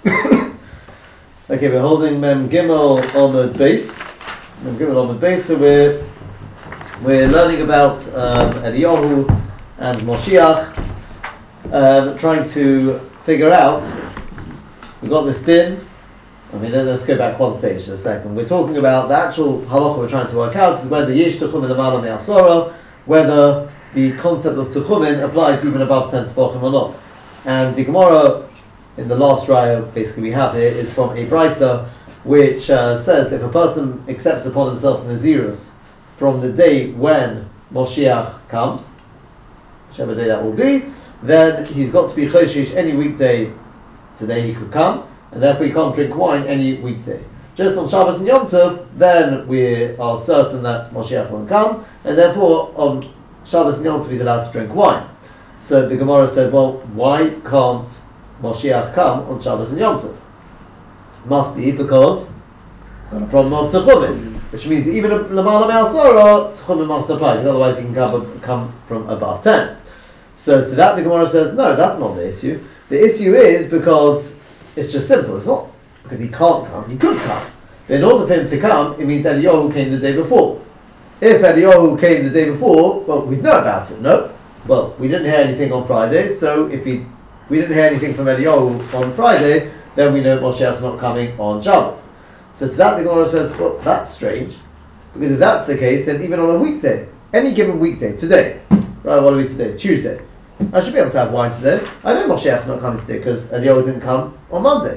Okay, we're holding Mem Gimel Omid Base. Mem Gimel Omid Base. So we're learning about Eliyahu and Moshiach, trying to figure out. We've got this din. Let's go back one stage for a second. We're talking about the actual halacha we're trying to work out is whether yesh techumin l'mala me'asora, whether the concept of techumin applies even above 10 tefachim or not. And the Gemara in the last raya basically we have here is from a brisa which says if a person accepts upon himself Nazirus from the day when Moshiach comes, whichever day that will be, then he's got to be choshish any weekday today he could come, and therefore he can't drink wine any weekday. Just on Shabbos and Yom Tov, then we are certain that Moshiach won't come, and therefore on Shabbos and Yom Tov he's allowed to drink wine. So the Gemara said, well, why can't Moshiach come on Shabbos and Yom Tov? Must be because got a problem of techumin, which means even l'mala me'asora techumin must apply, because otherwise he can come from above 10. So to that the Gemara says, no, that's not the issue. The issue is because it's just simple. It's not because he can't come, he could come. But in order for him to come, it means Eliyahu came the day before. If Eliyahu came the day before, well, we'd know about it, no? Well, we didn't hear anything on Friday, so if we didn't hear anything from Eliyahu on Friday, then we know Moshiach's not coming on Shabbos. So to that the Gemara says, well, that's strange, because if that's the case, then even on a weekday, any given weekday, today, right, what are we today? Tuesday. I should be able to have wine today. I know Moshiach's not coming today because Eliyahu didn't come on Monday.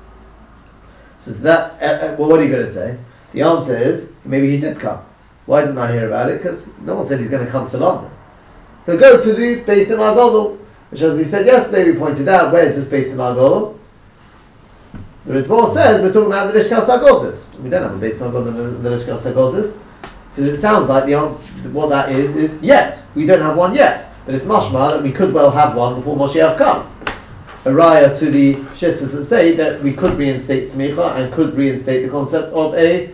So to that, well, what are you going to say? The answer is, maybe he did come. Why didn't I hear about it? Because no one said he's going to come to London. So go to the Beis Din HaGadol, which as we said yesterday, we pointed out, where is this Beis Din HaGadol? The Ritva says we're talking about the Lishkas HaGodis. We don't have a Beis Din HaGadol in the Lishkas HaGodis. So it sounds like what that is yet. We don't have one yet. But it's mashma that we could well have one before Moshiach comes. A raya to the shittas that say that we could reinstate smicha and could reinstate the concept of a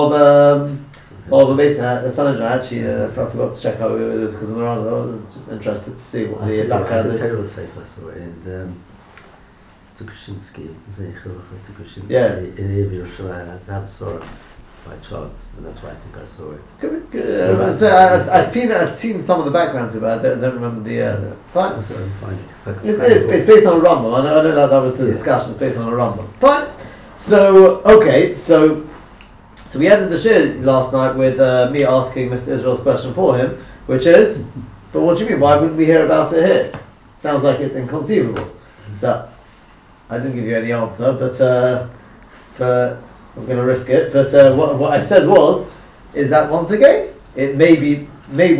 Beis Din. Actually, I forgot to check how it is because I was just interested to see what the background is. The terrible safer story is Tukushinsky. Yeah. In Yerushalayim, that saw it by chance, and that's why I think I saw it. So I've seen some of the backgrounds about it. I don't remember the. Fine. It's based on a Rambam. I know that was the discussion. It's based on a Rambam. Fine. So okay. So we ended the shir last night with me asking Mr. Israel's question for him, which is, but what do you mean? Why wouldn't we hear about it here? Sounds like it's inconceivable. So I didn't give you any answer, but I'm going to risk it. But what I said is that once again, it may very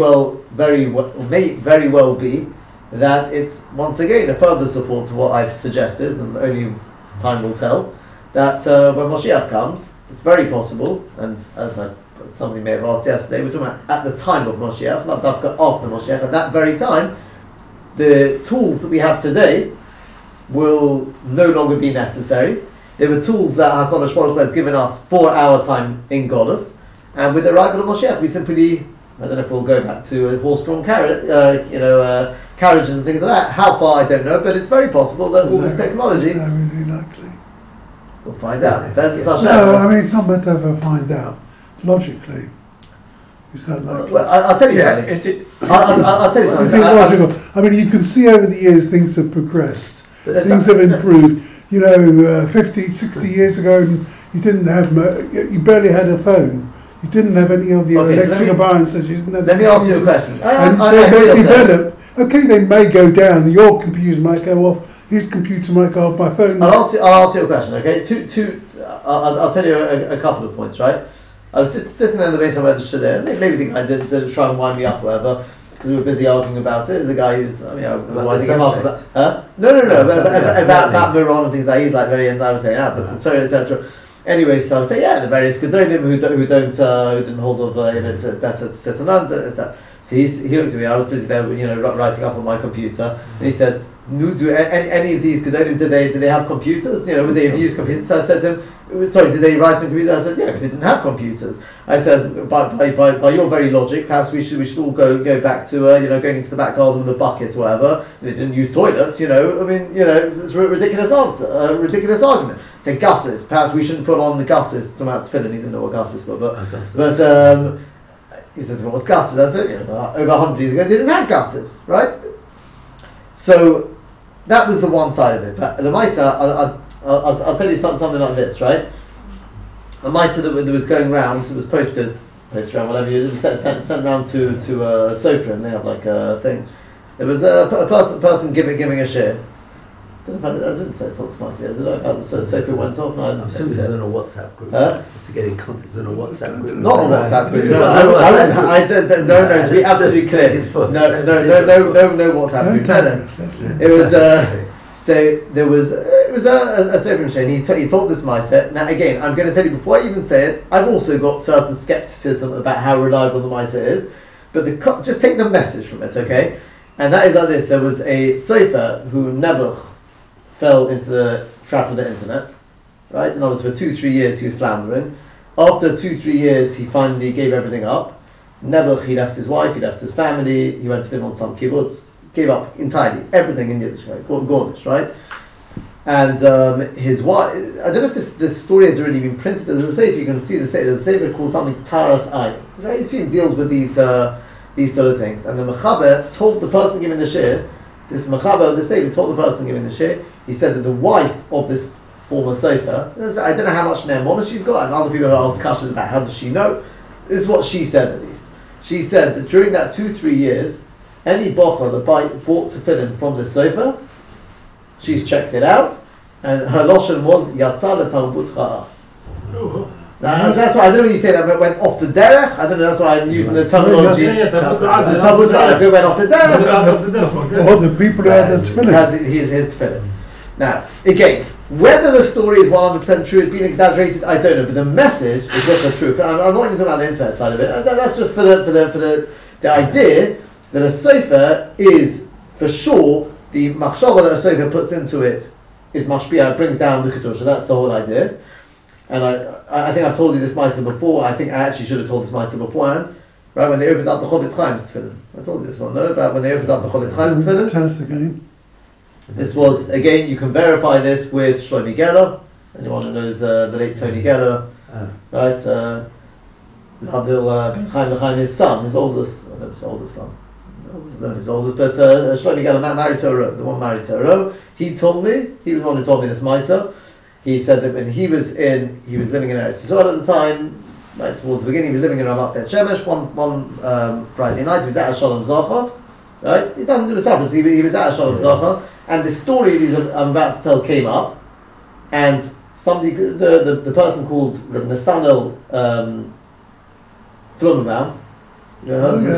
well be that it's once again a further support to what I've suggested, and only time will tell, that when Moshiach comes, it's very possible, and as somebody may have asked yesterday, we're talking about at the time of Moshiach, not after Moshiach. At that very time, the tools that we have today will no longer be necessary. There were tools that HaKadosh Baruch Hu has given us for our time in Golus, and with the arrival of Moshiach, we simply, I don't know if we'll go back to a horse-drawn carriages and things like that. How far I don't know, but it's very possible that all this technology. Is that really likely? We'll find out. Some might ever find out. Logically, is that likely? Well, I'll tell you something. I'll tell you something. Logical. You can see over the years things have progressed. Things have improved. 50, 60 years ago, you didn't have, you barely had a phone. You didn't have any of the electric appliances. Let me ask you a question. They develop. Okay, they may go down. Your computer might go off. His computer might go off. My phone. I'll ask you a question. Okay, I'll tell you a couple of points. Right, I was sitting there in the base of the there. Maybe the guy did try and wind me up, or whatever. Because we were busy arguing about it. The guy who's, winding him up. No, about Miron and things like he's like very, and I was saying, but sorry, etc. Anyway, so I was saying, the various Gedolim who didn't hold of, it's better to sit on under. So So he looked at me. I was busy there, writing up on my computer, and he said, "Do any of these Gedolim, do they have computers? Would they have used computers?" So I said to him, "Sorry, did they write on computers?" I said, "Yeah, but they didn't have computers." I said, "By your very logic, perhaps we should all go back to going into the back garden with a bucket or whatever. They didn't use toilets, it's a ridiculous answer, a ridiculous argument. Say gutters, perhaps we shouldn't put on the gutters." Talking about tefillin, he didn't know what gutters were, but he said, "What's gutters?" I said, over 100 years ago, they didn't have gutters, right? So that was the one side of it. But the Maisa, I'll tell you something like this, right? A Maisa that was going round, it was posted around, whatever, it was sent round to Sopra, and they have like a thing. There was a person giving a share. I didn't say false Maisa, did I? Sopra went off. No, I'm assuming this is in a WhatsApp group. Just to get in contact, it's in a WhatsApp group. Not a WhatsApp group. No, I said no. To be absolutely clear, no WhatsApp group. No. It was. So there was it was a servant and he taught this mindset. Now again, I'm going to tell you before I even say it, I've also got certain skepticism about how reliable the mindset is, but just take the message from it, okay? And that is like this: there was a Sefer who never fell into the trap of the internet, right? In other words, for 2-3 years he was slandering. After 2-3 years, he finally gave everything up. Never, he left his wife, he left his family, he went to live on some kibbutz. Gave up entirely everything in Yiddish, right? Gornish, right? And his wife, I don't know if this story has already been printed. There's a sefer, you can see the sefer called something Taras Ayin. I assume deals with these sort of things. And the Mechaber told the person giving the shir, this Mechaber, the sefer told the person giving the shir, he said that the wife of this former sefer, I don't know how much Ne'emona she's got, and other people have asked questions about how does she know. This is what she said at least. She said that during that 2-3 years, any bocher that bought tefillin from the sofa, she's checked it out, and her lashon was Yatza leTarbut Cha'af. Now that's why I don't know when you say that, but it went off the derech. I don't know. That's why I'm using the terminology. The Tarbut Cha'af. It went off the derech. Or the people who had the tefillin. His tefillin. Now again, whether the story is 100% true, it's been exaggerated, I don't know. But the message is just the truth. I'm not even talking about the internet side of it. That's just for the idea that a sofer is, for sure, the machshava that a sofer puts into it is mashpia, it brings down the kedusha. That's the whole idea. And I think I've told you this ma'aser before. I think I actually should have told this ma'aser beforehand. Right, when they opened up the Chofetz Chaim's tefillin. I told you this one, no? About when they opened up the Chofetz Chaim's tefillin. Tell us again. This was, again, you can verify this with Shlomi Geller. Anyone who knows the late Tony Geller. Right? Hadil Ben Chaim, his son, his oldest son. Not his oldest, but Shlomi Geller married to a Ro, the one married to a Ro. He told me, he was the one who told me this Maisa. He said that when he was living in Eretz Yisrael at the time, right towards the beginning, he was living in Ramat Bet Shemesh. One Friday night, he was at Shalom Zacha. Right, he doesn't do the Sabbath. He was at Shalom Zacha, and the story I'm about to tell came up, and somebody, the person called Reb Nathanael Flumenbaum. The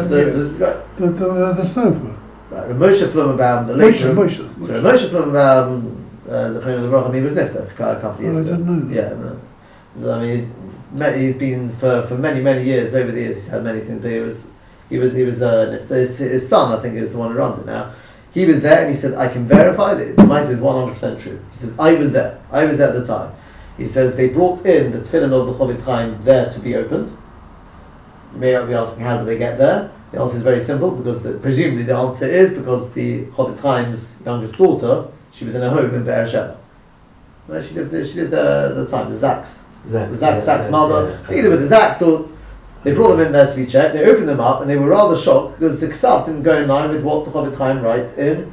sofa. Right, Moshe Flumenbaum, the late Moshe. Moshe Flumenbaum, he was Nifta a couple of years ago. I don't know. Yeah, no. So, I mean, he's been for many years. Over the years, he's had many things. He was his son, I think, is the one who runs it now. He was there, and he said, "I can verify that the mice is 100% true." He says, "I was there at the time." He says they brought in the tefillin of the Chofetz Chaim there to be opened. You may be asking, how did they get there? The answer is very simple, because presumably the answer is because the Chofetz Chaim's youngest daughter, she was in a home in Be'er Sheva. Right? She lived the time, the Zak's mother. So either with the Zaks, or they brought them in there to be checked. They opened them up, and they were rather shocked because the Ksav didn't go in line with what the Chofetz Chaim writes in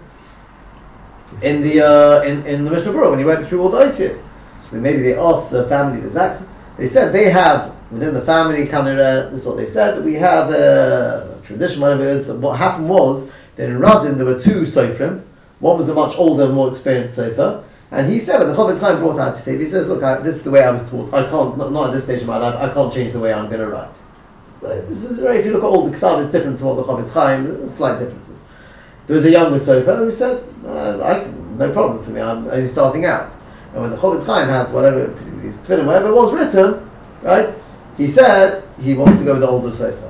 the Mishnah Berurah when he went through all the Oisios. So maybe they asked the family, the Zaks. They said they have within the family, this is what they said, that we have a tradition, whatever it is. That what happened was that in Radin there were two Sofrim. One was a much older, more experienced Sofer. And he said, when the Chofetz Chaim brought out to say, he says, "Look, this is the way I was taught. I can't, not at this stage of my life, I can't change the way I'm going to write." So this is if you look at all the Ksav, it's different to what the Chofetz Chaim. There's slight differences. There was a younger Sofer who said, "No problem for me. I'm only starting out." And when the Chofetz Chaim has whatever it was written, right? He said he wanted to go with the older Sofer.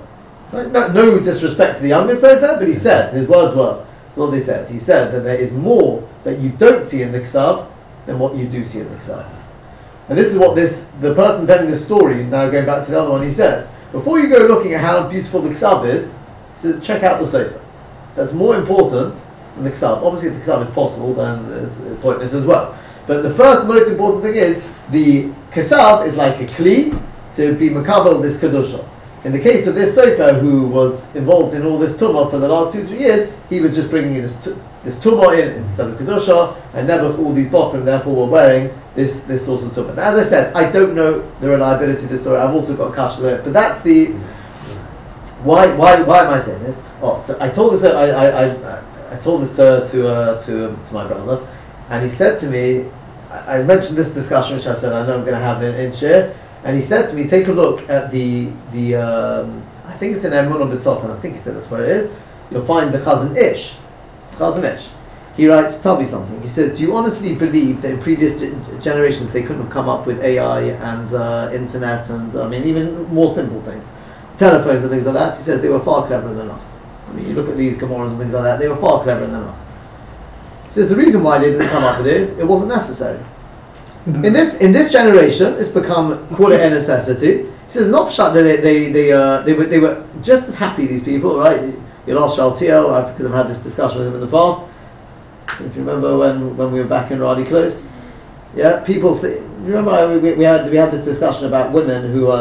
Right? No disrespect to the younger sofa, but he said, his words were, what they said. He said that there is more that you don't see in the Ksav than what you do see in the Ksav. And this is what the person telling this story, now going back to the other one, he said, before you go looking at how beautiful the Ksav is, he says, check out the sofa. That's more important than the Ksav. Obviously, if the Ksav is possible, then it's pointless as well. But the first most important thing is, the Ksav is like a Kli to be Makabel this Kedusha. In the case of this sofa, who was involved in all this tumah for the last 2-3 years, he was just bringing this tumah in instead of kedusha, and never for all these bochum therefore were wearing this sort of tumah. Now, as I said, I don't know the reliability of this story. I've also got a kasha there, but that's the why am I saying this? Oh, so I told this I told this to my brother, and he said to me, I mentioned this discussion which I said I know I'm going to have in Shir. And he said to me, take a look at the I think it's in Emunah B'Tzof, and I think he said that's where it is. You'll find the Chazon Ish. He writes, tell me something. He says, do you honestly believe that in previous generations they couldn't have come up with AI and internet and even more simple things, telephones and things like that? He says they were far cleverer than us. You look at these Gemaras and things like that, they were far cleverer than us. He says the reason why they didn't come up with it wasn't necessary. In this generation, it's become call it a necessity. He says not shut that they were just as happy, these people, right? You lost Shaltiel. I could have had this discussion with him in the past. If you remember when we were back in Radi Close, yeah, people. Remember we had this discussion about women who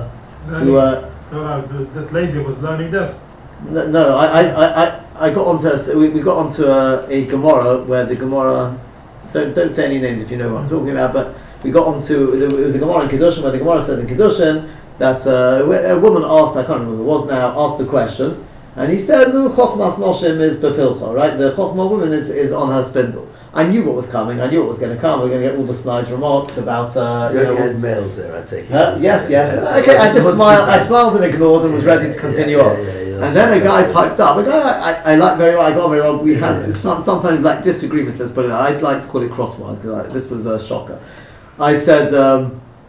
that lady was learning that. No, I got onto we got onto a Gemara where the Gemara. Don't say any names if you know what I'm talking about, but we got onto it was a Gemara in Kedushin where the Gemara said in Kedushin that a woman asked, I can't remember who it was now, asked the question, and he said, no, Chochmas Noshim is befilcha, right? The Chochma woman is on her spindle. I knew what was coming, I knew what was going to come. We're going to get all the snide remarks about you had males there, I take it. Yes. Okay, I just smiled and ignored and was ready to continue on. And then a guy piped up. A guy I like very well. I got very well. We had sometimes like disagreements. Let's put it. I'd like to call it crosswise because this was a shocker. I said, I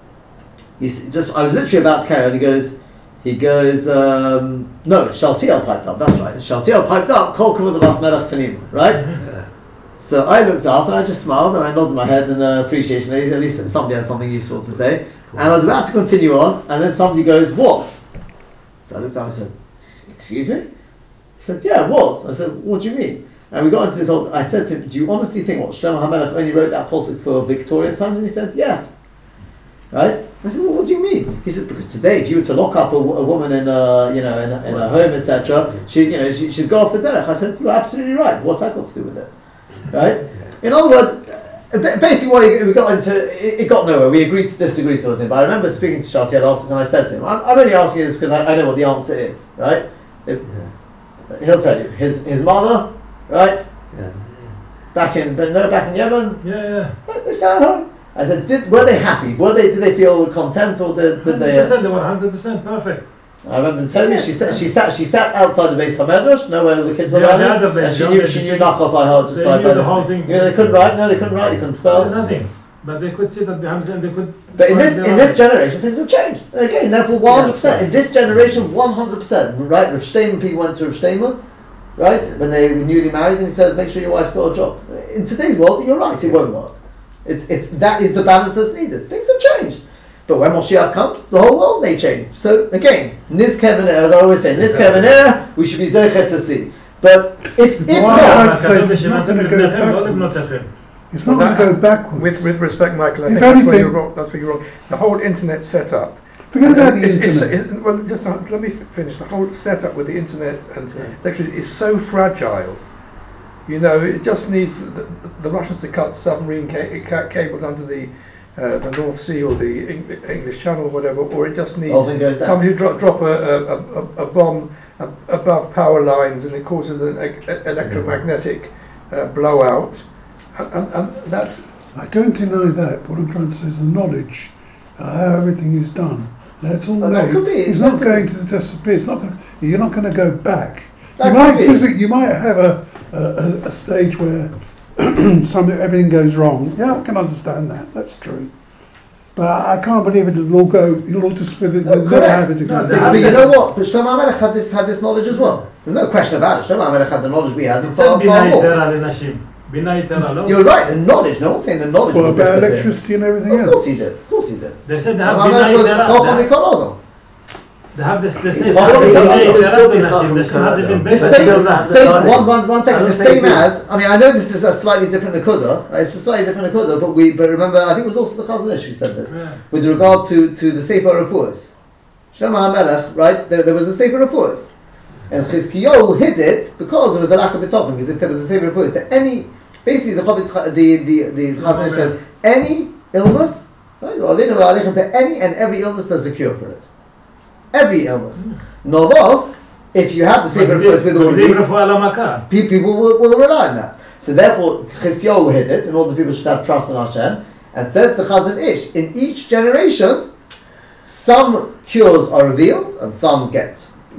was literally about to carry on. He goes, no, Shaltiel piped up. That's right. Shaltiel piped up. Kol kavod l'bas melech panim. Right. So I looked up and I just smiled and I nodded my head in appreciation. At least somebody had something useful to say. And I was about to continue on, and then somebody goes, "What?" So I looked up and said, "Excuse me?" He said, "Yeah, what?" I said, "What do you mean?" And we got into this whole. I said to him, "Do you honestly think what Shlomo HaMelech only wrote that pasuk for Victorian times?" And he said, "Yes." Right? I said, "Well, what do you mean?" He said, "Because today, if you were to lock up a woman in a home, etc., she'd go off the derech." I said, "You're absolutely right. What's that got to do with it?" Right? In other words, basically what we got into, it got nowhere. We agreed to disagree sort of thing. But I remember speaking to Shaltiel afterwards and I said to him, I'm only asking you this because I know what the answer is, right? He'll tell you. His mother, right? Yeah. Back in Yemen. Yeah. They stayed at home. I said, were they happy? Did they feel content or did they? 100%, they were 100% perfect. I remember them telling me she sat outside the Beis Hamedrash, where the kids were running, and she knew Nachal by heart just by the whole thing. They couldn't write. No, they couldn't write. They couldn't spell. Nothing. But they could sit at the hands and they could. But in this generation, things have changed. Again, therefore, 100%. In this generation, 100%. Right? Rav Shteiman, people went to Rav Shteiman, right? When they were newly married, and he says, "Make sure your wife's got a job." In today's world, you're right. It won't work. That is the balance that's needed. Things have changed. But when Moshiach comes, the whole world may change. So again, Niz Kevenir, as I always say, Niz Kevenir, we should be Zochet to see. But it's not going to go backwards. With respect, Michael, I think that's where you're wrong. The whole internet setup. Forget about the internet. Let me finish. The whole setup with the internet and electricity is so fragile. It just needs the Russians to cut submarine cables under the North Sea or the English Channel or whatever, or it just needs somebody to drop a bomb above power lines and it causes an electromagnetic blowout, and that's. I don't deny that. What I'm trying to say is the knowledge how everything is done. That's all there. It's not going to disappear. You're not going to go back. You might have a stage where everything goes wrong. Yeah, I can understand that. That's true. But I can't believe it'll all just split it. No, They'll never have correct. it No, again. but you know what? But Shlomo HaMelech had this knowledge as well. There's no question about it. Shlomo HaMelech had the knowledge we had. And far more. You're right. The knowledge. No one's saying the knowledge. What was about disappeared. electricity and everything Of else? course he did. Of course he did. They said they have Shlomo HaMelech was Chacham Mikol Adam. They have this. They say It's they have all this about B'nai the Torah to Nashim. They should have been The better. one second. The same as, I mean, I know this is a slightly different Nakuda. It's a slightly different Nakuda, but remember, I think it was also the Chazon Ish who said this with regard to the Sefer Refuos. Shlomo HaMelech, right? There was a Sefer Refuos, and Chizkiyahu hid it because there was a lack of bitachon. Because if there was a Sefer Refuos, basically the Chazon Ish says any illness, right? Any and every illness, there's a cure for it. Every illness. Novel, if you have the Sefer Refuos with all of these, people will rely on that. So therefore, Chizkiyahu hid it, and all the people should have trust in Hashem. And says the Chazon Ish, in each generation, some cures are revealed, and some get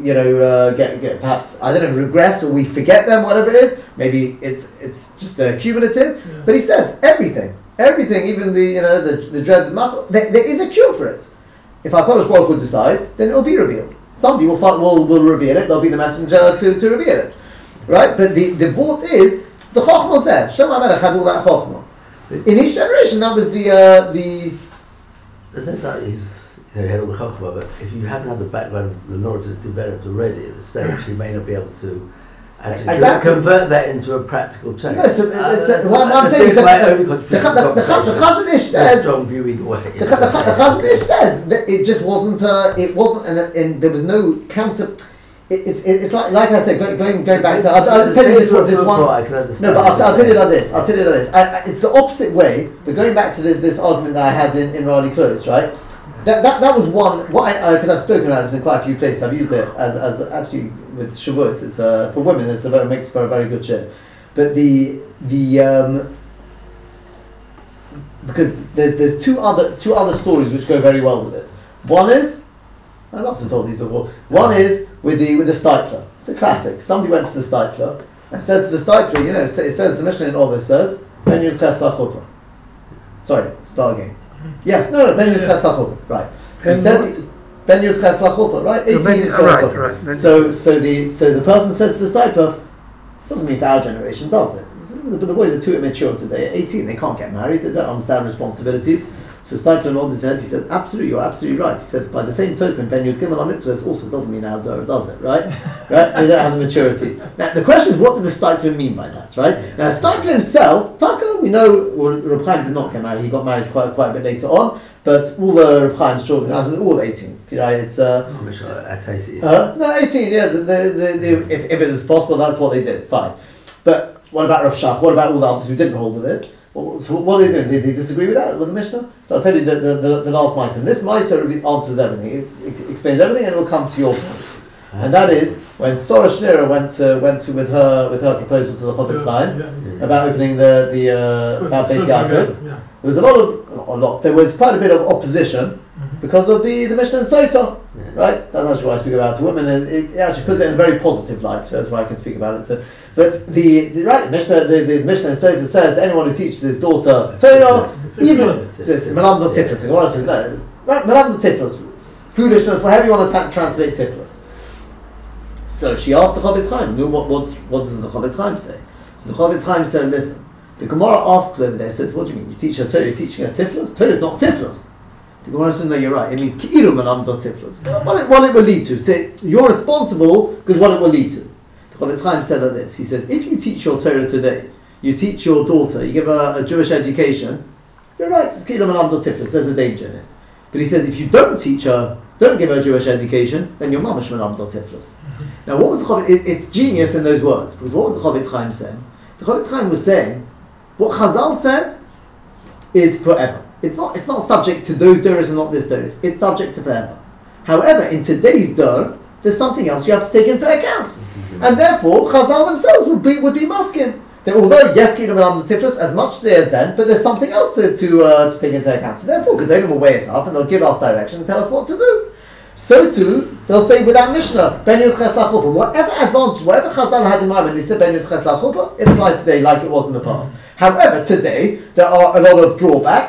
perhaps, I don't know, regress, or we forget them, whatever it is. Maybe it's just cumulative. Yeah. But he says everything, even the dread of Machal, there is a cure for it. If HaKadosh Baruch Hu decides, then it will be revealed. Somebody will reveal it. They'll be the messenger to reveal it, right? But the vote is the Chochmah was there. Shlomo HaMelech had all that Chochmah. In each generation, that was the. The thing that is, he had all the Chochmah, but if you haven't had the background, the knowledge that's developed already at the stage, you may not be able to actually convert that into a practical change. No, so what I'm saying is that the Chazon Ish says strong view either way. The Chazon Ish says that it just wasn't. It wasn't, and there was no counter. It's like I said, going back to. I'll tell you this one. No, but I'll tell you like this. It's the opposite way. But going back to this argument that I had in Rani Close, right? That was one. Because I've spoken about this in quite a few places. I've used it as actually with Shavuos. It's for women. It makes for a very good share. But because there's two other stories which go very well with it. One is, I've often told these before. One is with the Steipler. It's a classic. Somebody went to the Steipler and said to the Steipler, it says the Mishnah in Ovis says, Ben Yud Ches Lachota. Sorry, start again. Yes, no, Ben Yud Ches Lachota. Right. Ben Yud Ches Lachota. Right. 18 right. So the person says to the Steipler, doesn't mean for our generation, does it? But the boys are too immature today. At 18, they can't get married. They don't understand responsibilities. So Steipler nods his head. He says, "Absolutely, you're absolutely right." He says, "By the same token, Ben Yud Gimel HaMitzvahs also doesn't mean Al Dora, does it? Right? Right? They don't have the maturity." Now the question is, what did the Steipler mean by that? Right? Now Steipler himself, Taka, we know, Reb Chaim did not get married. He got married quite a bit later on. But all the Reb Chaim's children, all 18. Right? It's at 18. No, 18. Yeah. If it was possible, that's what they did. Fine. But what about Rav Shach? What about all the others who didn't hold with it? So what are they doing? Did they disagree with that, with the Mishnah? So I'll tell you the last Ma'aser. And this Ma'aser answers everything. It explains everything, and it will come to your point. And that is when Sora Shnira went with her proposal to the Chofetz Chaim about opening about Beis Yaakov. There was there was quite a bit of opposition because of the Mishnah and Sota. Right? That's actually why I speak about it to women, and it actually puts it in a very positive light. So that's why I can speak about it. So, but the Mishnah and Sota says anyone who teaches his daughter Torah, even Melamdo Tiflis. What else is no? Melamdo Tiflis, foolishness, whatever you want to translate Tiflis. So she asked the Chofetz Chaim, what does the Chofetz Chaim say? So the Chofetz Chaim said, listen, the Gemara asks over there, says, what do you mean? You teach her Torah, you're teaching her Tiflis? Torah is not Tiflis. The Gemara says, no, you're right. It means Ki'ilu Melamdo Tiflis. What it will lead to. So you're responsible because what it will lead to. The Chofetz Chaim said like this. He says, if you teach your Torah today, you teach your daughter, you give her a Jewish education, you're right, it's Ki'ilu Melamdo Tiflis, there's a danger in it. But he says, if you don't teach her, don't give her a Jewish education, then you're mamash Melamdo Tiflis. Now, what was the Chofetz? It's genius in those words, because what was the Chofetz Chaim saying? The Chofetz Chaim was saying, what Chazal said is forever. It's not subject to those doors and not this doors. It's subject to forever. However, in today's door, there's something else you have to take into account, and therefore Chazal themselves would be masking that although yes, Ki'ilu Melamdo Tiflis as much there then, but there's something else to take into account. So therefore, Gedolim will weigh it up and they'll give us direction and tell us what to do. So too, they'll say with that Mishnah, Ben Yud Ches Lachota, whatever advantage, whatever Chazal had in mind when they said Ben Yud Ches Lachota, it applies today like it was in the past. However, today, there are a lot of drawbacks,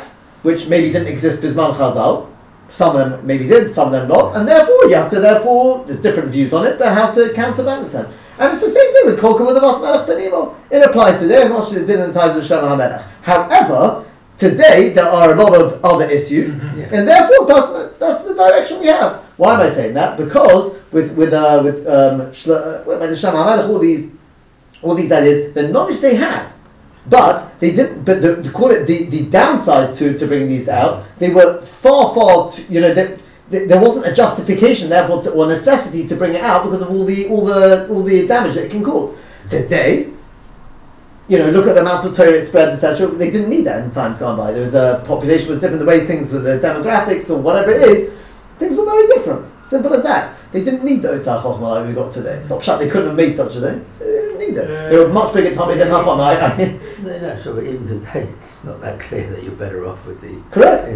which maybe didn't exist Bisman Chazal. Some of them maybe did, some of them not, and therefore there's different views on it, but how to counterbalance them. And it's the same thing with Kol Kavod Avos Melech Benimo. It applies today, as much as it did in the times of Shlomo HaMelech. However, today there are a lot of other issues, and therefore that's the direction we have. Why am I saying that? Because with Shlomo HaMelech, all these ideas, the knowledge they had, but they didn't. But to call it the downside to bringing these out, they were far there wasn't a justification therefore or necessity to bring it out because of all the damage that it can cause. Today, look at the amount of Torah it spread, etc. They didn't need that in times gone by. There was a population was different, the way things with the demographics or whatever it is, things were very different. Simple as that. They didn't need the Otzar Chochmah like we got today. It's not shut. They couldn't have made such a thing. They didn't need it. They were much bigger Tommy than Chacham. No, sure, but even today, it's not that clear that you're better off with the. Correct.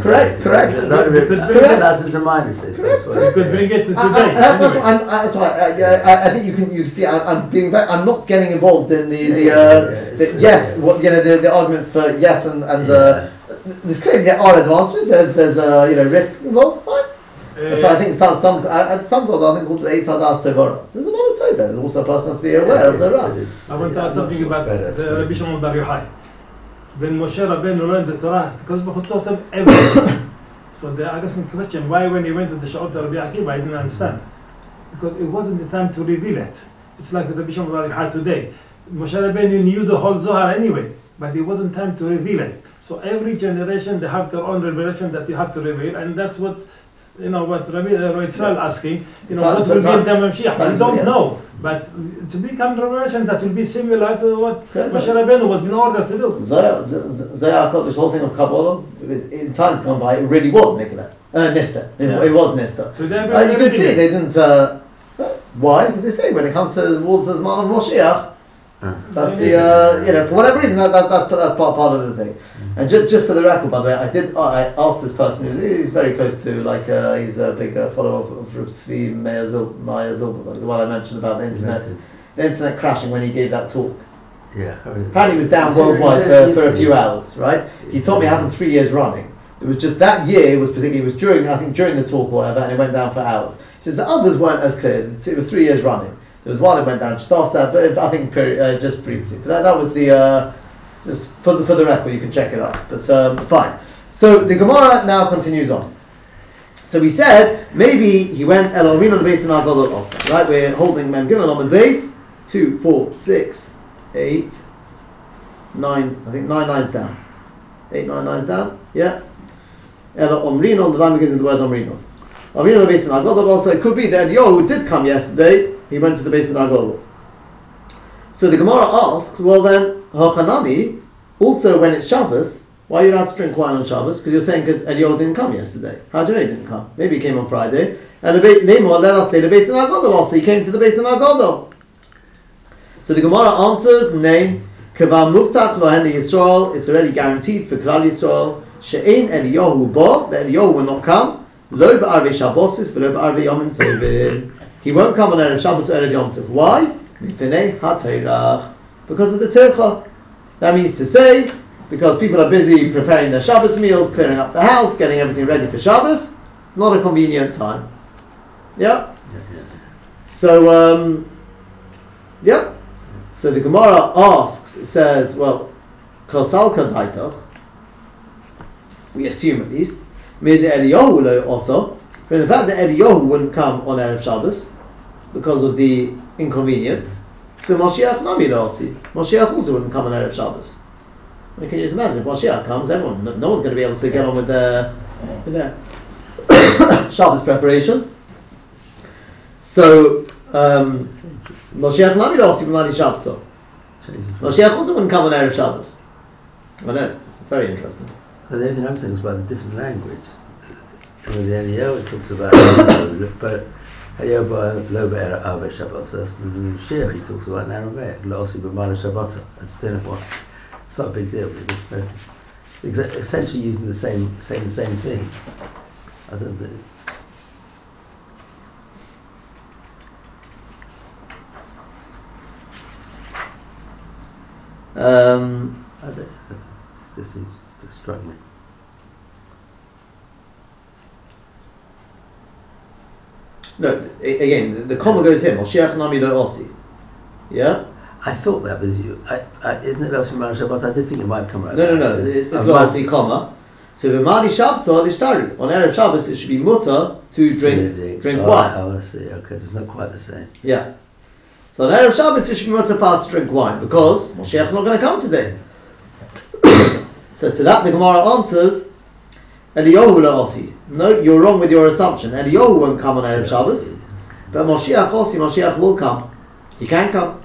That's as a minus. Correct. Bring it to today. That's why. I think you can see. I'm not getting involved in the arguments for yes and there's clearly there are advantages. There's risks involved. Fine. So I think some God, I think called the Eitz Hadas Tevora. There's a lot of Torah. There's also a person has to be aware of the Ra. I want to add something about the Rabbi Shimon Bar Yochai. When Moshe Rabbeinu learned the Torah, because Baruch taught him everything. So they asked him the question, why when he went to the Sha'ot of Rabbi Akiva, I didn't understand. Because it wasn't the time to reveal it. It's like the Rabbi Shimon Bar Yochai today. Moshe Rabbeinu knew the whole Zohar anyway, but it wasn't time to reveal it. So every generation they have their own revelation that you have to reveal, and that's what what Rabbi Israel asking, what will be the Mashiach? We don't know, but to become revelation that will be similar to what Moshe Rabbeinu was in order to do. Zohar, this whole thing of Kabbalah, in times gone by, it really was Nista. It was Nista. You can see they didn't. Why? Because they say when it comes towards the Zman of Moshiach, that's for whatever reason that's part of the thing. And just for the record, by the way, I asked this person who's very close to, he's a big follower of Rav Tzvi Meir Zilberberg, the one I mentioned about the internet crashing when he gave that talk. Yeah. Apparently it was down worldwide for a few hours, right? He told me it happened 3 years running. It was just that year, it was during the talk or whatever, and it went down for hours. He says the others weren't as clear. It was 3 years running. There was one that went down just after that, but I think just briefly. So that was the just for the record, you can check it out. But fine. So the Gemara now continues on. So we said maybe he went El Orin on the base and Al Gadol also. Right, we're holding Mem Gimel on the base. 2, 4, 6, 8, 9. I think 9 lines down. 8, 9 lines down. Yeah. El Omrin on the line begins with the word Omrin. Omrin on the base and Al Gadol also. It could be that Eliyahu did come yesterday. He went to the base of Nagol. So the Gemara asks, well then, Hachanami, also when it's Shabbos, why are you allowed to drink wine on Shabbos? Because you're saying because Eliyahu didn't come yesterday. How do you know he didn't come? Maybe he came on Friday. And let us say the base of Nagol also. He came to the base of Nagol. So the Gemara answers, name, Kavam Muftach Lohen Yisrael, it's already guaranteed for Klal Yisrael, She'ein Eliyahu bo, that Eliyahu will not come, Lo ba'arvei Shabbosis, Lo ba'arvei Yomim Tovim. He won't come on Erev Shabbos or Erev Yom Tov. Why? Because of the Tircha. That means to say, because people are busy preparing their Shabbos meals, clearing up the house, getting everything ready for Shabbos, not a convenient time. Yeah? So, So the Gemara asks, it says, well, Kosalka Daitach, we assume at least, Mid Eliyahu lo also, from the fact that Eliyahu wouldn't come on Erev Shabbos because of the inconvenience, so Moshiach Nami lo osi. Moshiach also wouldn't come on Erev Shabbos. I mean, can you just imagine if Moshiach comes, no one's going to be able to get on with their Shabbos preparation. So Moshiach Nami lo osi b'mani Shabbos. Moshiach also wouldn't come on Erev Shabbos. I know, very interesting. But the only other thing is about the different language. With the Eliyahu, it talks about but Eliyahu lo be'er Arvei Shabbos. And Shir, he talks about an Aramaic, lo osi b'mani Shabbos. It's still it's not a big deal, really. Essentially using the same thing. I don't think. This is struggling. No, again, the comma goes here. Moshiach nami lo osi. Yeah. I thought that was you. Isn't it also Mara Shabbat? I did think it might come right. No. It's lo osi comma. So the Mali Shabbat lishtari. On Erev Shabbos, it should be mutter to drink wine. Oh, I see. Okay, it's not quite the same. Yeah. So on Erev Shabbos, it should be mutter fast to drink wine because Moshiach is not going to come today. So to that the Gemara answers, Eliyahu la'osi. No, you're wrong with your assumption. Eliyahu won't come on Erev Shabbos, but Moshiach will come. He can come.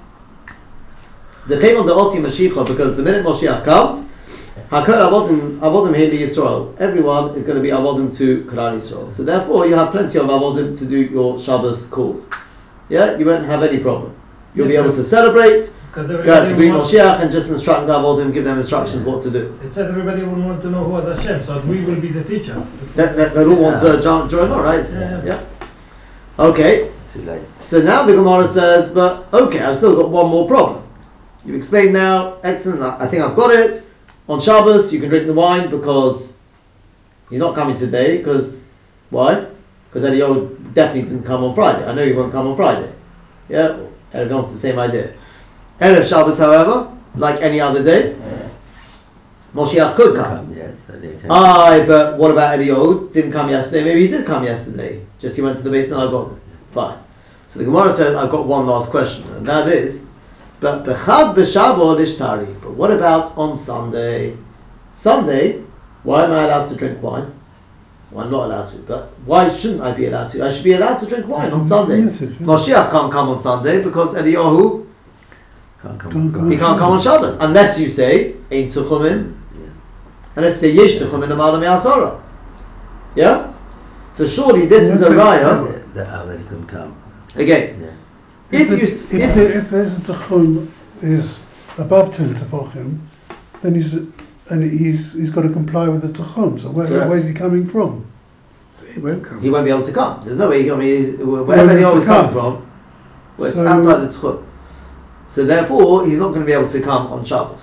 The came on the Osi Mashiach because the minute Moshiach comes, Hakol Avodim Hili Yisrael. Everyone is going to be Avodim to Klal Yisrael. So therefore, you have plenty of Avodim to do your Shabbos calls. Yeah, you won't have any problem. You'll be able to celebrate. You have to greet Moshiach and just instruct the Avodim, give them instructions what to do. It said everybody will want to know who is Hashem, so we will be the teacher. They all want to join on, right? Yeah. Okay. Too late. So now the Gemara says, but okay, I've still got one more problem. You've explained now, excellent, I think I've got it. On Shabbos, you can drink the wine because he's not coming today, because, why? Because Eliyahu definitely didn't come on Friday. I know he won't come on Friday. Yeah? Everyone's the same idea. Erev Shabbos, however, like any other day, Moshiach could come. Yes, But what about Eliyahu? Didn't come yesterday, maybe he did come yesterday. Just he went to the base and I got him. Fine. So the Gemara says, I've got one last question, and that is, but b'chad b'shavua lishtari. But what about on Sunday? Sunday, why am I allowed to drink wine? Well, I'm not allowed to, but why shouldn't I be allowed to? I should be allowed to drink wine on Sunday. Moshiach can't come on Sunday because Eliyahu can't come. He can't come on Shabbos unless you say Ein Tuchumim, unless you say Yesh Tuchumim Amala Me'asara. Yeah. So surely this is a raya that he couldn't come again. Yeah. If there's a Tuchum is above 10 Tefachim, then he's got to comply with the Tuchum. So where's he coming from? So he won't come. He won't be able to come. There's no way. Wherever he always come from, well, it's outside the Tuchum. So therefore, he's not going to be able to come on Shabbos.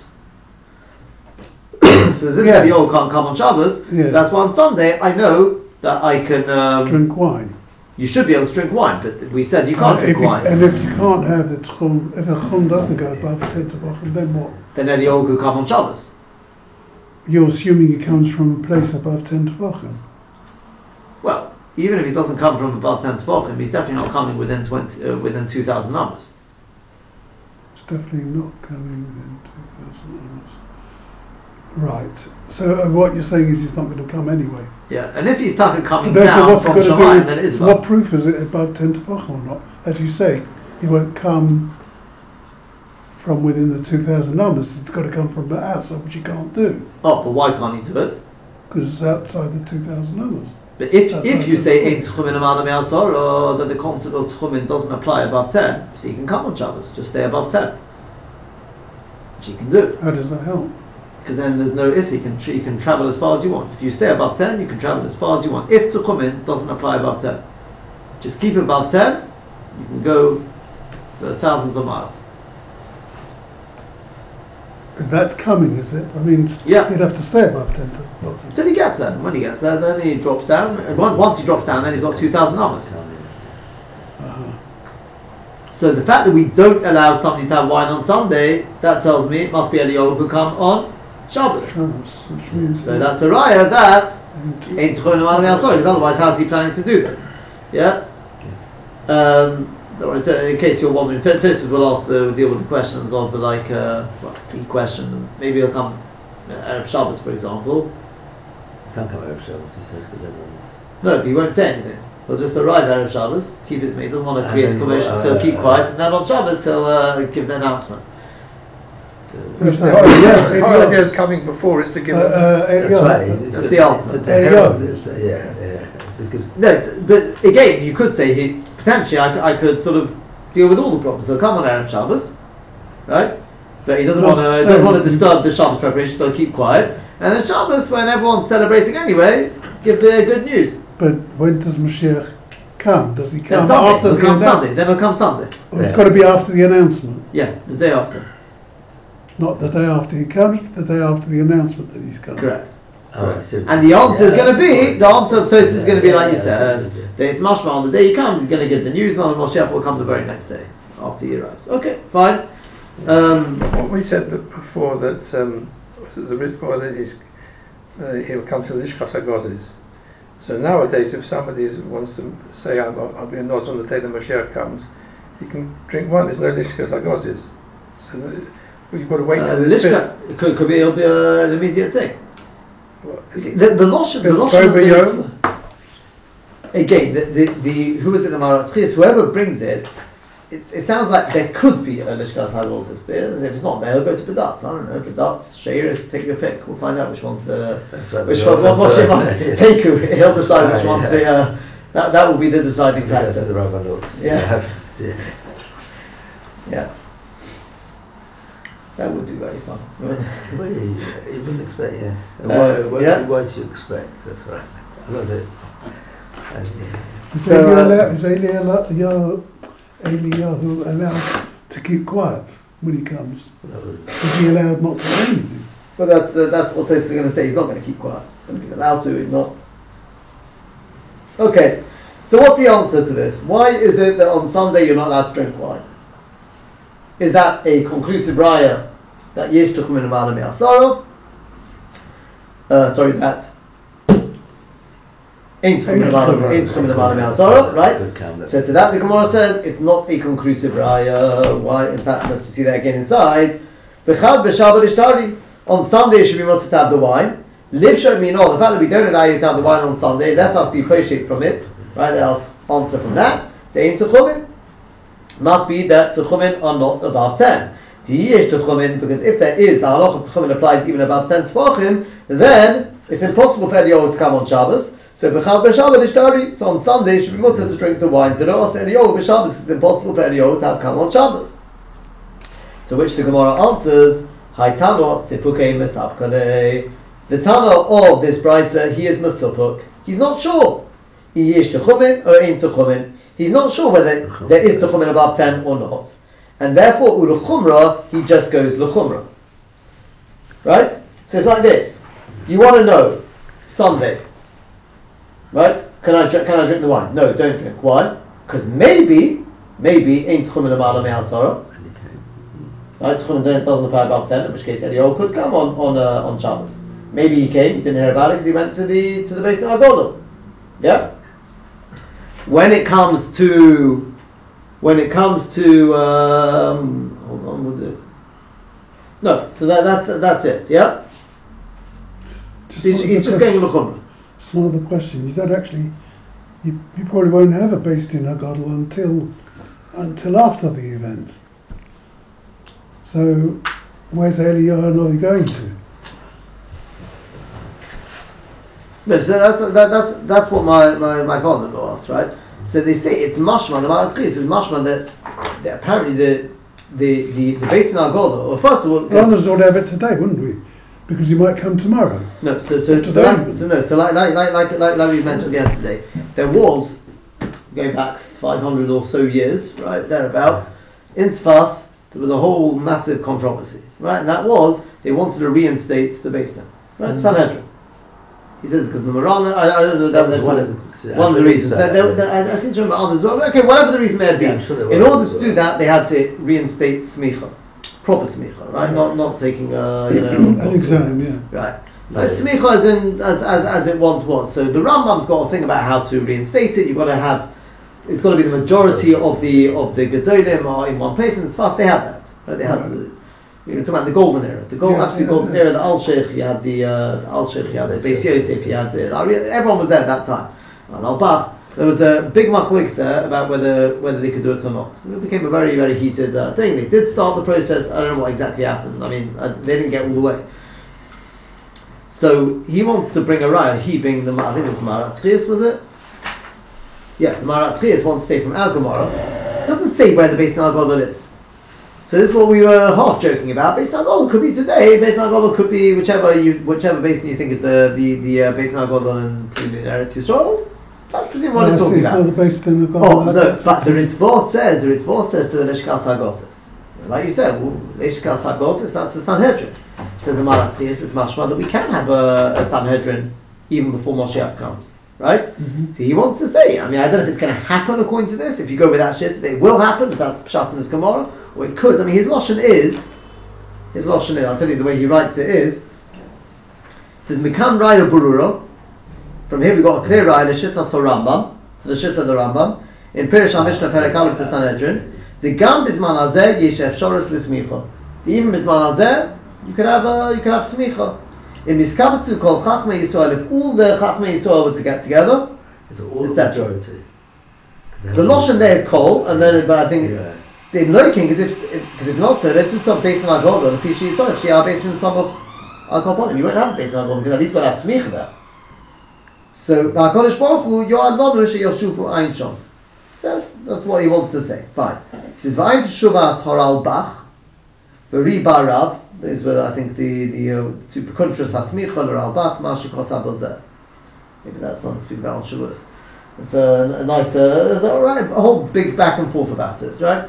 So since Eliyahu can't come on Shabbos, that's why on Sunday I know that I can drink wine. You should be able to drink wine, but we said you can't drink wine. And if you can't have the Tchum, if the Tchum doesn't go above 10 Tefachim, then what? Then Eliyahu could come on Shabbos. You're assuming he comes from a place above 10 Tefachim. Well, even if he doesn't come from above 10 Tefachim, he's definitely not coming within 2,000 numbers. It's definitely not coming within 2,000 numbers. Right. So what you're saying is he's not going to come anyway. Yeah, and if he's coming down from Shamayim, then it is what proof is it above 10 Tefachim or not? As you say, he won't come from within the 2,000 numbers. It's got to come from the outside, which he can't do. Oh, but why can't he do it? Because it's outside the 2,000 numbers. But if you say Ein Tchumin Amana Me'asor, or that the concept of Tchumin doesn't apply above 10, so he can come on Shabbos, just stay above 10. Which he can do. How does that help? Because then there's no issue, you can travel as far as you want. If you stay above 10, you can travel as far as you want. If Tchumin doesn't apply above 10, just keep it above 10, you can go thousands of miles. That's coming, is it? I mean, yeah. He'd have to stay above 10 till he gets there. When he gets there, then he drops down. And once he drops down, then he's got 2,000 numbers. So the fact that we don't allow somebody to have wine on Sunday, that tells me it must be Eliyahu who come on Shabbos. So that's a raya that ain't Tchumin Amana Me'asor, because otherwise how's he planning to do this? Yeah? In case you're wondering, Tosis will deal with the questions of key question. Maybe he'll come Erev Shabbos, for example. He can't come Erev Shabbos, he says, because everyone's... No, he won't say anything. He'll just arrive Erev Shabbos, keep his, he doesn't want to create commotion, so he'll keep quiet, and then on Shabbos he'll give the announcement. The whole idea is coming before is to give that's right. That's the answer. No, but again, you could say potentially I could sort of deal with all the problems. He'll come on Erev Shabbos, right? But he doesn't want to disturb the Shabbos preparation, so he'll keep quiet. And then Shabbos, when everyone's celebrating anyway, give the good news. But when does Mashiach come? Does he come after the announcement? Then he'll come Sunday. Well, it's got to be after the announcement. Yeah, the day after. Not the day after he comes, the day after the announcement that he's coming. Correct. And the answer is going to be, the answer of Tosis is going to be like you said, it's mashma on the day he comes, he's going to get the news, and Moshiach will come the very next day after he arrives. Okay, fine. What we said before that he'll come to the Lishkas HaGozis. So nowadays, if somebody wants to say, I'll be a Noz on the day the Mashiach comes, he can drink wine. There's no Lishkas HaGozis. So you've got to wait till the could be it'll be an immediate thing. The Loshen again, the who is it, the Marat Chis, whoever brings it sounds like there could be a Lishkas HaGozis. If it's not there, he'll go to Pedat. I don't know, Pedat, Sheiris, take your pick. We'll find out which one's which one Moshe might take. He'll decide which one's that will be the deciding factor. The Rabbanot. Yeah. That would be very fun. Well, you wouldn't expect, What do you expect? That's right. I love it. Is Eliyahu allowed to keep quiet when he comes? Is he allowed not to say anything? But that's what they're going to say. He's not going to keep quiet. He's allowed to. He's not. Okay. So what's the answer to this? Why is it that on Sunday you're not allowed to drink wine? Is that a conclusive raya that yesh tuchum in amala me'asarov? Sorry, that ain't tuchum in amala me'asarov, right? So to that the Gemara says it's not a conclusive raya. Why? In fact, let's see that again inside. B'chad b'shabbat ishtari. On Sunday you should be able to have the wine. Livshot minor. The fact that we don't allow you to have the wine on Sunday, let us be poshet from it. Right? Let us answer from that. The ain't tuchum must be that Tzuchumin are not above 10. Because if there is, the halach of Tzuchumin applies even above 10 Tfachim, then it's impossible for Eliyahu to come on Shabbos. So B'chal B'Shabbat Ishtari, so on Sunday it should be mutter to drink the wine. To know Eliyahu B'Shabbos, it's impossible for Eliyahu to have come on Shabbos. To which the Gemara answers, Haitano Tzipukei Mesapkale. The Tana of this Brisa, he is Mesupuk. He's not sure. Yesh Tzuchumin or Ein Tzuchumin. He's not sure whether there is Tzuchumin above 10 or not. And therefore, Uluchumra, he just goes Luchumra. Right? So it's like this. You want to know, Sunday. Right? Can I drink the wine? No, don't drink. Why? Because maybe, ain't Tzuchumin above Me'asara. Right? Tzuchumin doesn't apply above 10, in which case Eliyahu could come on Shabbos. Maybe he came, he didn't hear about it because he went to the Beis Ha'Agodah. Yeah? When it comes to hold on, we'll do. No, so that's it, yeah? He's just going to look on. It's one of the questions. You don't actually, you probably won't have a Beis Din HaGadol until after the event. So, where's Eliyahu going to? No, so that's what my father-in-law asked, right? So they say it's mashma. The Marat Chis is mashma that apparently the Beis Din HaGadol. Well, first of all, Londoners would have it today, wouldn't we? Because he might come tomorrow. No, like we mentioned yesterday, there was going back 500 or so years, right thereabouts, in Sfas there was a whole massive controversy, right? And that was they wanted to reinstate the Beis Din, right? Sanhedrin. He says because the Marana, I don't know that was one of the reasons. I seem to remember others. Okay, whatever the reason may have been. In order to do that, they had to reinstate smicha, proper smicha, right? Not taking an exam, yeah. Right. Smicha as it once was. So the Rambam's got a thing about how to reinstate it. You've got to have. It's got to be the majority of the Gedolim are in one place, and it's fast they had that. Right? They had to. You're talking about the golden era, absolute golden era. The Al Sheikh, you had the Al Sheikh, you had the Beis Yosef, you had everyone was there at that time. And Al Bach, there was a big machlokes there about whether they could do it or not. It became a very, very heated thing. They did start the process. I don't know what exactly happened. I mean, they didn't get all the way. So he wants to bring a raya. He being I think it was Marat Chis, was it? Yeah, the Marat Chis wants to say from Al Gemara. It doesn't say where the Beis Din HaGadol is. So this is what we were half joking about. Beis Din HaGadol could be today. Beis Din HaGadol could be whichever Beis Din you think is the Beis Din HaGadol in Eretz Yisrael. That's presumably what he's talking about. The Beis Din HaGadol. Oh no, but the Ritzvah says to the Lishkas HaGozis. Like you said, Lishkas HaGozis, that's the Sanhedrin. Says the Marat Chis, it's mashma that we can have a Sanhedrin even before Moshiach comes. right? So he wants to say, I mean, I don't know if it's going to happen according to this. If you go with that shit, it will happen. If that's pshat in this Gemara, or it could. I mean, his lashon is. I'll tell you the way he writes it is. It says Mikan Raya Burura. From here we got a clear Raya L'Shittas Rambam. So the Shittas of the Rambam in Perish HaMishnah Perek Aleph to Sanhedrin. The Gam Bizman Hazeh Yesh Efshoros L'Smicha. Even Bizman Hazeh, you can have smicha. In Miskabetzu called Chachmei Yisrael, if all the Chachmei Yisrael were to get together, it's all the majority. The lashon there is kol, and then but I think the looking is because if not so, let's just stop based on Agoda. The Pishi Yisrael, if she are based on some of Al Koponim, you won't have based on Agoda because at least we'll have smicha there. So HaKadosh Baruch Hu Yo'alvanu sheYoshufu Ein Shom. That's what he wants to say. Fine. He says V'ayin Teshuvas Horal Bach V'ri Barav. These were, I think, the super contrast Hasmicha L'Ral Bach Mashikos Abozeh. Maybe that's not to speak about on Shavuos. It's a nice, a whole big back and forth about this, right?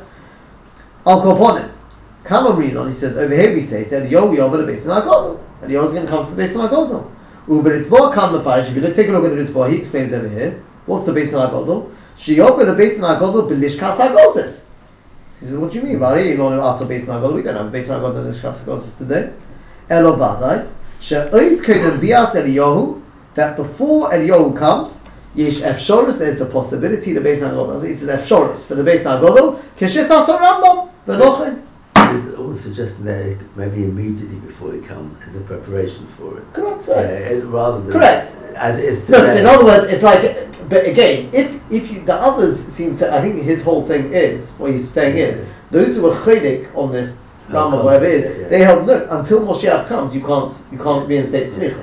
Al Koponim. Come on, read on. He says over here we say that Yovel the base in Agodol, and Yovel's going to come from the base in Agodol. Uber Ritzvah Kan Mefarish. If you take a look at the Ritzvah, he explains over here. What's the base in Agodol? She Yovel the base in Agodol b'Lishkas Agodis. He says, what do you mean? We don't have a base in Agodol in Lishkas Agodis today. Elo Vadai. She'oid Kedem Bias Eliyahu. That before Eliyahu comes, Yesh Efshoros, there's the possibility the base in Agodol. He says Efshoros for the base in Agodol. Keshetas Rambam. V'nochin. It's almost suggesting that maybe immediately before he comes as a preparation for it. Correct. Rather than correct. As it is No, today. in other words, it's like, but again, if you, the others seem to, I think his whole thing is, what he's saying is, those who were chaydik on this Rambam, whatever it is, they held, look, until Moshiach comes, you can't reinstate smicha.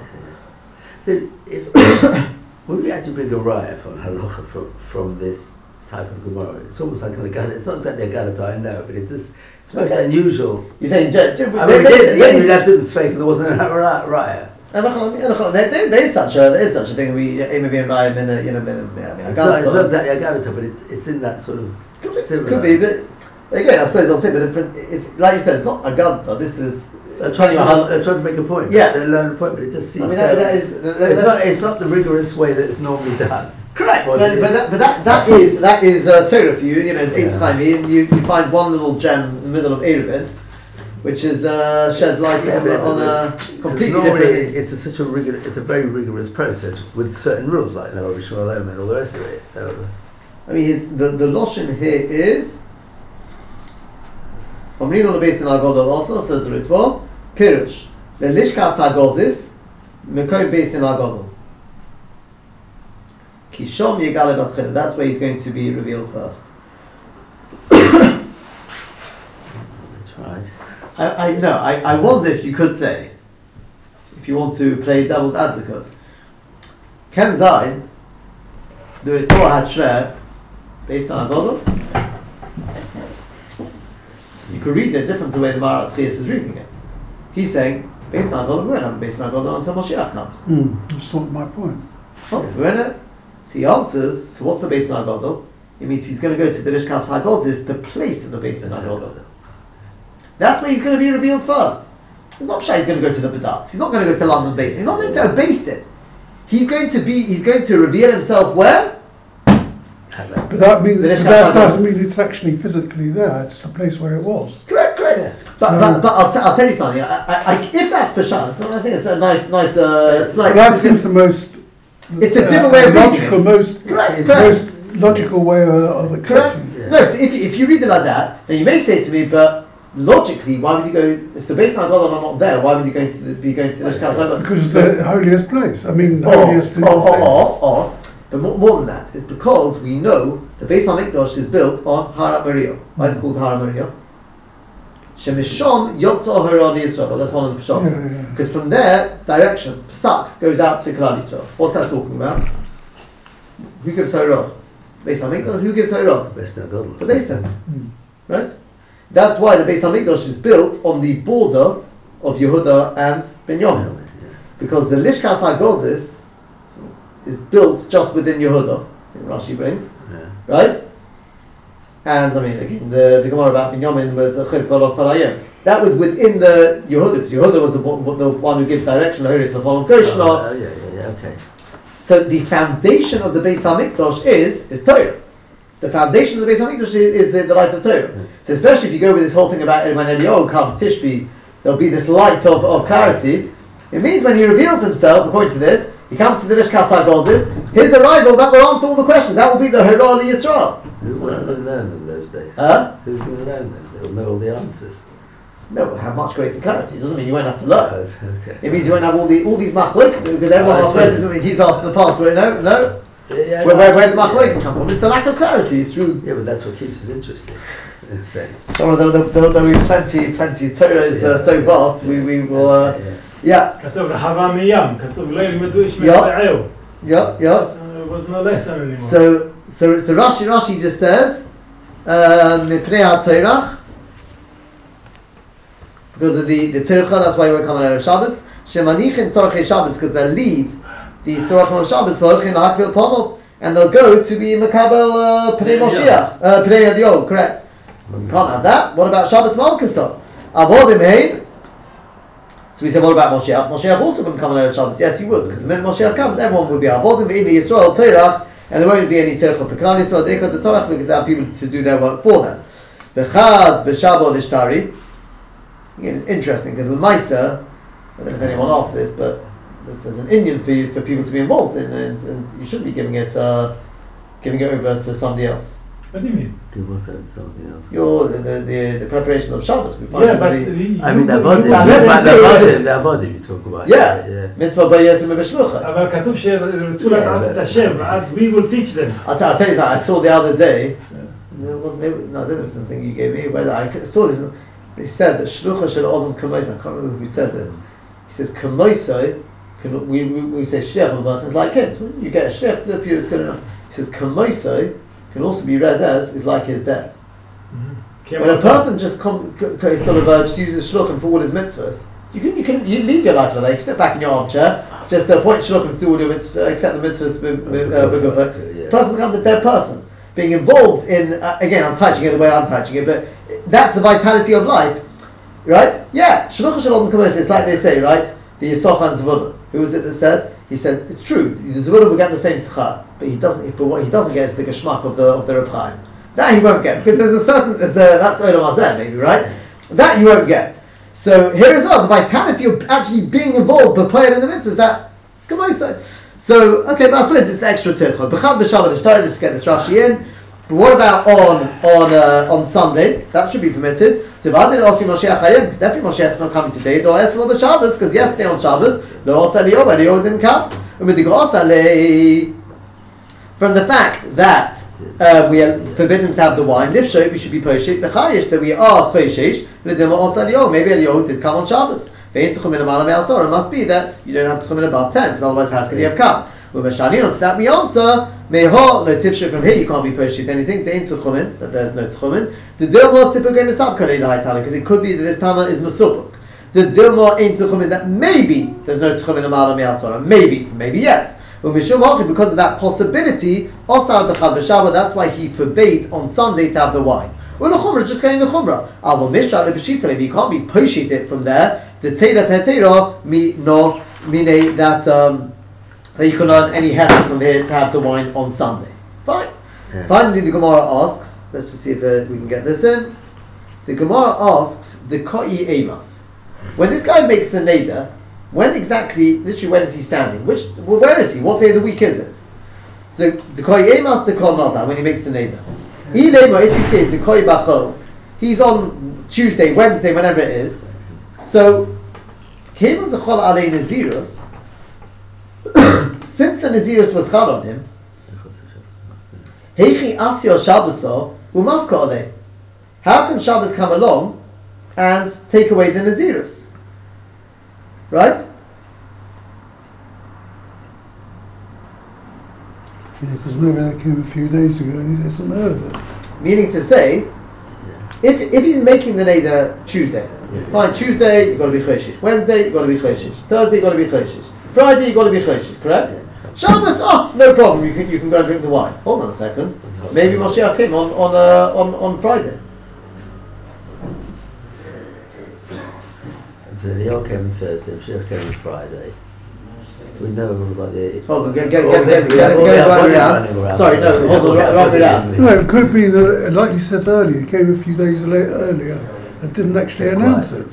So when we actually bring a raya from halacha from this type of Gemara, it's almost like it's not exactly a Galatai, no, but it's just it's most unusual. You're saying, you'd have to demonstrate there wasn't a raya. There is such a thing. We maybe in Raya in a I mean, it's not exactly a Galatai, but it's in that sort of similar. Could be, but again, I suppose I'll say the difference. It's like you said, it's not a Galatai. This is. I'm trying to make a point. Yeah, they learn a point, but it just seems. I mean, it's not the rigorous way that it's normally done. Correct, but that is Torah for you. You know, it's eight time, and you find one little gem in the middle of Erevin, which is sheds light on a completely different. It's such a rigorous. It's a very rigorous process with certain rules, like Rabbi Shmuel and all the rest of it. So, I mean, the lashon here is. From reading on the base in Agodol also says the Ritzvah. Pirush, the Lishkas Hagodis, Mekoy based in Agodol. Kishom Yegale Batchila, that's where he's going to be revealed first. That's right. I wonder if you could say, if you want to play devil's advocate, Ken Zayin, the Ritzvah had Shver, based on Agodol. You could read it different the way the Maharat Chias is reading it. He's saying, based on Agodol, we won't have based on Agodol until Moshiach comes. That's not my point. Okay, we won't have. So he answers, so what's the base on Agodol? It means he's going to go to the Lishkas HaGodis, the place of the base on Agodol. That's where he's going to be revealed first. It's not sure he's going to go to the Badat. He's not going to go to London base. He's not going to base it. He's going to reveal himself where? But that doesn't mean it's actually physically there. It's the place where it was. Correct. Yeah. But I'll tell you something. If that's Peshan, so I think it's a nice. It's like that seems the most. It's a different way of logical, reading it. most logical way of accepting. Yeah. No, so if you read it like that, then you may say to me, but logically, why would you go? If the base of God are not there, why would you be going to the Lishkas HaGodis? Because it's the holiest place. I mean, but more than that, it's because we know the Beis HaMikdash is built on Har HaMoriah. Why is it called Har HaMoriah? Shemishom Yotzah Hara Yisrael. That's one of the pshat. Because from there, direction, Psak, goes out to Klal Yisrael. What's that talking about? Who gives Hara? Beis HaMikdash. Who gives Hara? The Beis HaMikdash. Right? That's why the Beis HaMikdash is built on the border of Yehuda and Binyamin. Because the Lishkas HaGodis is built just within Yehuda, I think Rashi brings, right? And I mean, again, the Gemara about Binyamin was a Chilkol of Parayim. That was within the Yehuda, because Yehuda was the one who gives direction, the Horis of Gershon. Okay. So the foundation of the Beis HaMikdash is Torah. The foundation of the Beis HaMikdash is the light of Torah. So especially if you go with this whole thing about when Eliyahu comes Tishbi, there'll be this light of clarity. It means when he reveals himself, according to this, he comes to the Lishkas HaGoldis, his arrival, that will answer all the questions. That will be the Hurrah Yisrael. Who will learn in those days? Who's going to learn them? They'll know all the answers. No, we'll have much greater clarity. It doesn't mean you won't have to learn. Okay. It means you won't have all these machlokes, because everyone else knows he's after the password. No. Yeah, Where the machlokes come from? It's the lack of clarity through. Yeah, but that's what keeps us interested. In a sense. Although we've plenty Torah is so vast, we will. Yeah. كتب رحبا ميام. كتب لا يلمدوا إيش من Yeah. It was no lesson anymore. So Rashi just says Mipnei HaTorah, because of the Tircha, that's why we won't come on Erev Shabbos. Shemanichin Torchei Shabbos, because they'll leave the Torah on Shabbos, Torchin Hakvil Pomo, and they'll go to be Makabel Pnei Moshiach, Pnei Adiol, correct. You can't have that. What about Shabbos Malchusah? Avodim Hein. So we said, what about Moshiach? Moshiach also wouldn't come on Erev Shabbos. Yes, he would, because the minute Moshiach comes, everyone would be Avodim Hein Yisrael Torah, and there won't be any Tircha Pekal Yisrael Deicha the Torah, because they have people to do their work for them. The Chaz B'Shabbat Ishtari. Again, it's interesting because L'maisa, I don't know if anyone asked this, but there's an Indian for people to be involved in, and you shouldn't be giving it over to somebody else. What do you mean? Give us something else. The preparation of Shabbos. Yeah, but I mean, the body you talk about. Yeah. Mitzvah B'Yesim B'Shlucha. אבל כתוב שרצו לדעת את השם, אז we will teach them. I'll tell you that, I saw the other day, I don't know if it's something you gave me, whether I saw this. They said that Shlucha Shel Odom Kamoisa. I can't remember who says it. He says Kamoisa. We say Shliach of the person is like him. So you get a Shliach to the few, it's good enough. He says Kamoisa can also be read as is like his dad. When a person just uses Shluchim for all his mitzvahs, you lead your life like that. You sit back in your armchair, just appoint Shluchim to do all your mitzvahs, accept the mitzvahs. The person becomes a dead person. Being involved in, again, I'm touching it the way I'm touching it, but that's the vitality of life, right? Yeah, Shluchah Shalom Kamosa, it's like they say, right? The Yisrof and Zvuna. Who was it that said? He said, it's true, the Zvuna will get the same schar, but what he doesn't get is the geschmack of the Reb Chaim. That he won't get, because that's Olam Hazeh, maybe, right? That you won't get. So here as well, the vitality of actually being involved, but playing in the mitzvahs, that Kamosa. So, okay, but I suppose it's extra tircha. B'chad b'shabbat is starting to get this Rashi in. But what about on Sunday? That should be permitted. So, definitely Moshiach is not coming today. Do I ask for the Shabbos? Because yesterday on Shabbos, Eliyahu didn't come. From the fact that we are forbidden to have the wine, we should be poshish. The chayish that we are poshish. Maybe Eliyahu did come on Shabbos. It must be that you don't have to come in above 10, so otherwise how could he have come? With Meshanion, to that we answer, Meho, no tifshe from here, you can't be poshed anything, the ain't tchumen, that there's no tchumen. The dilma typical in the subkale, the high tala, because it could be that this tama is masupuk. The dilma ain't tchumen, that maybe there's no tchumen in Ma'ala Me'al maybe yes. But because of that possibility, Osar B'chad B'Shabbat, that's why he forbade on Sunday to have the wine. Well, the chumrah just going to chumrah. Avo mishra lebeshita, you can't be poshit it from there. The teira tetira mine that you can earn any heaven from here to have the wine on Sunday. Fine. Yeah. Finally, the Gemara asks. Let's just see if we can get this in. The Gemara asks the koi emas. When this guy makes the neder, when exactly? Literally, when is he standing? Where is he? What day of the week is it? The koi emas, the kol nata, when he makes the neder. If he says the koi bachol, he's on Tuesday, Wednesday, whenever it is. So, came the chol alei nazirus. Since the nazirus was chal on him, heichi asio Shabboso umavka alei. How can Shabbos come along and take away the nazirus? Right? Yeah, because maybe that came a few days ago and he doesn't know of it. Meaning to say, if he's making the neder Tuesday, fine, Tuesday you've got to be choshish, Wednesday you've got to be choshish, Thursday you've got to be choshish, Friday you've got to be choshish, correct? Shabbos, no problem, you can go and drink the wine. Hold on a second, maybe Moshiach came on Friday. So Eliyahu came on Thursday, Moshiach came on Friday. We know all about the... Hold on, get right around. Sorry, no, hold on, right around. No, it could be that, like you said earlier, it came a few days earlier and didn't actually announce it.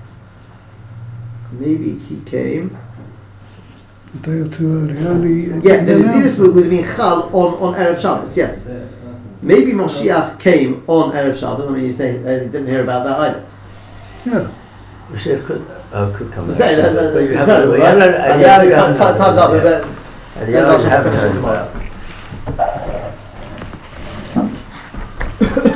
Maybe he came A day or two early. Only the Nidus would mean Chal on Erev Shabbos, yes. Maybe Moshiach came on Erev Shabbos. I mean, you say he didn't hear about that either. Yeah. Mashiach could come back. That's But you incredible, haven't... right? Time's up, And you haven't heard about it.